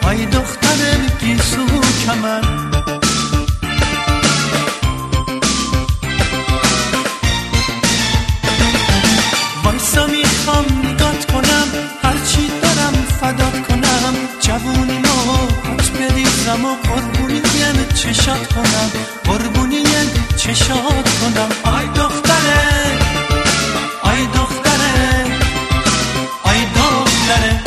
آی دختر گیسو کمن. وایسا میخوام نگات کنم، هرچی دارم فدات کنم، جوونیمو پات بریزم و قربونیم چشات کنم، قربونیم چشات کنم. آی دختره، آی دختره، آی دختره.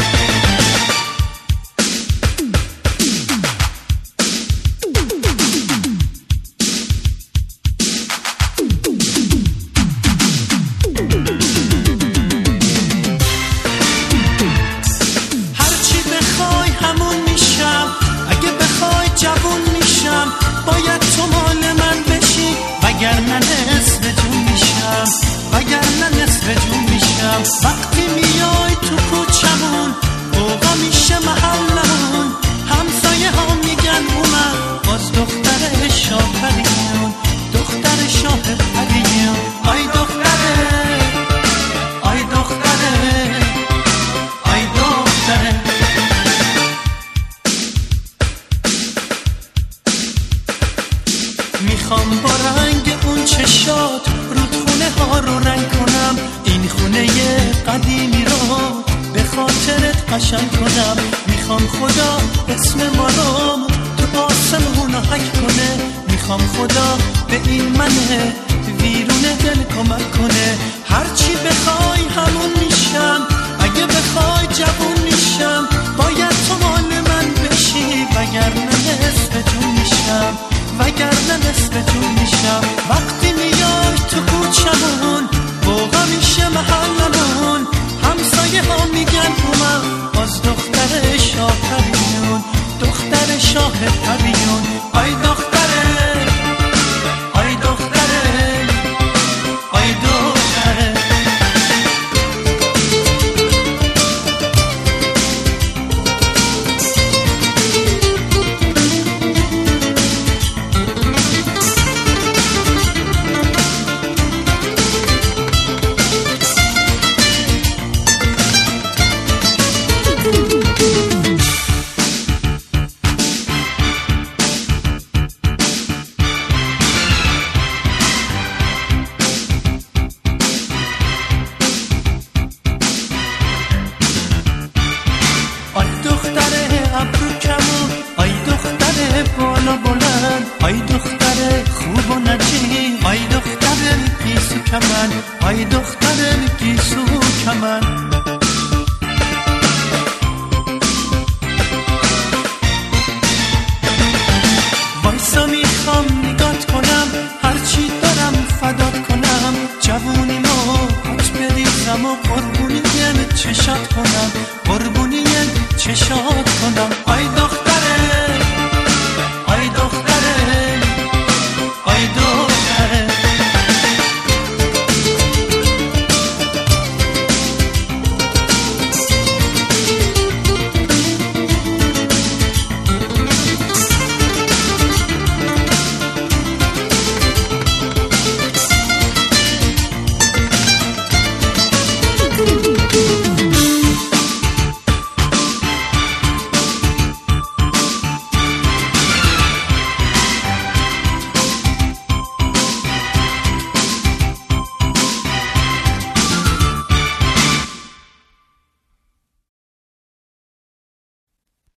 باید تو مال من بشی، وگرنه نصف جون میشم، وگرنه نصف جون میشم. وقتی میای تو کوچمون اوقا میشه محلمون، همسایه ها میگن اومد باز دختر شاه پریون، دختر شاه پریون. آی دختره، آی دختره، آی دختره. میخوام با رنگ اون چشات رودخونه ها رو رنگ کنم، این خونه قدیمی رو به خاطرت قشنگ کنم. میخوام خدا اسم ما رو تو آسمون حک کنه، میخوام خدا به این من ویرون دل کمک کنه. هرچی بخوای همون میشم، اگه بخوای جوون میشم، باید تو مال من بشی، وگرنه نصف جون میشم، وگرنه نصف جون میشم. وقتی میای تو کوچمون بوغا میشه محلمون، همسایه ها میگن اومد باز دختر شاه پریون، دختر شاه پریون. آی دختره، آی دختره، آی دختره. آی دختر ابرو کمون، آی دختر بالا بلند، آی دختر خوب و نجیب، آی دختر گیسو کمن، آی دختر